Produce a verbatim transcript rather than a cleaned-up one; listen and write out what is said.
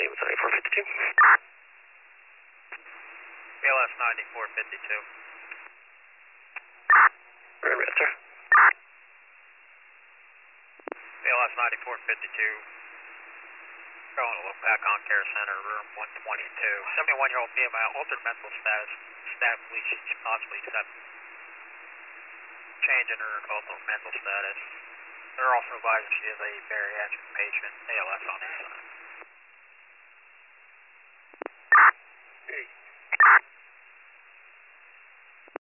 name is ninety-four fifty-two. B L S ninety-four fifty-two. Roger, sir. B L S ninety-four fifty-two. Going to look back on Care Center, room one twenty-two. seventy-one-year-old female, altered mental status. Staff believes she should possibly accept change in her altered mental status. They're also advising she is a bariatric patient, A L S on the side.